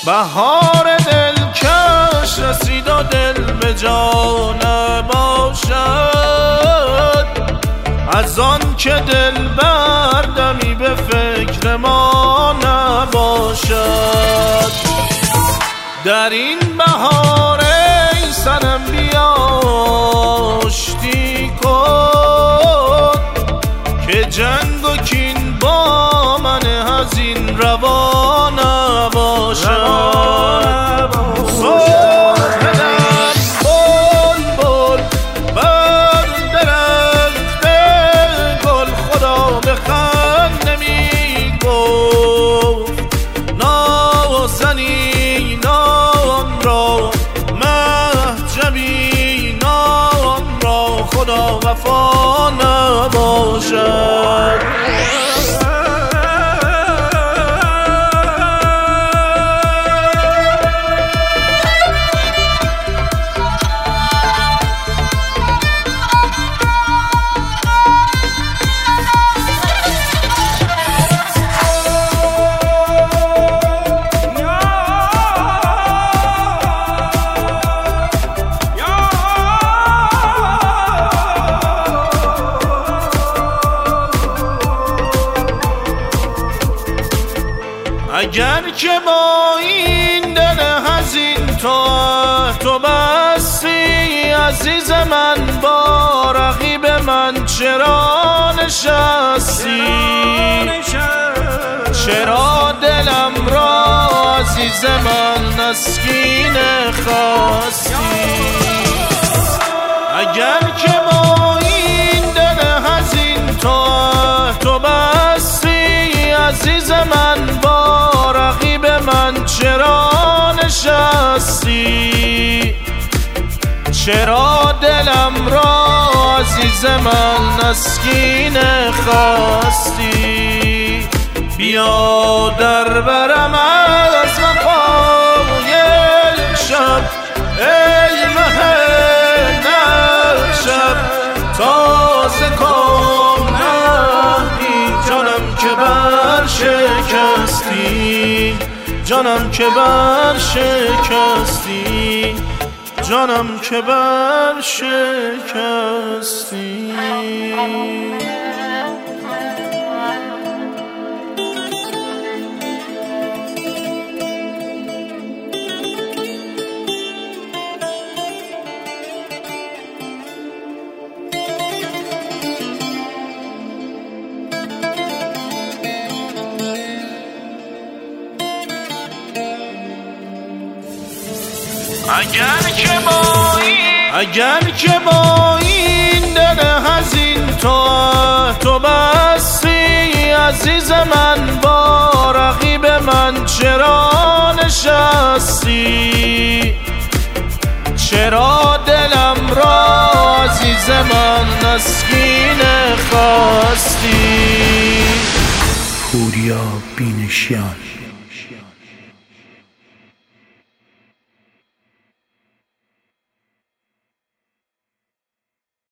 بهار دلکش رسید و دل به جا نباشد، از آن که دل بردمی به فکر ما نباشد. در این بهار ای صنم بیا آشتی کن، که جنگ و کین با من حزین روا نباشد. خدا وفا نباشد. اگر که با این دل حزین تو بستی، عزیز من با رقیب من چرا نشستی؟ چرا دلم را عزیز من نسکین خواستی؟ اگر که با این دل حزین تو بستی، عزیز من با رقیب من چرا نشستی؟ چرا دلم را عزیز من نسکین خواستی؟ بیا در برم از وفای شب، ای مه شب تازه کن نهی، جانم که بر شکستی، جانم که بر شکستی، جانم که بر شکستی. اگر که با این دل حزین تو بستی، عزیز من با رقیب من چرا نشستی؟ چرا دلم را عزیز من نسکین خواستی؟ پوریا بینشیان.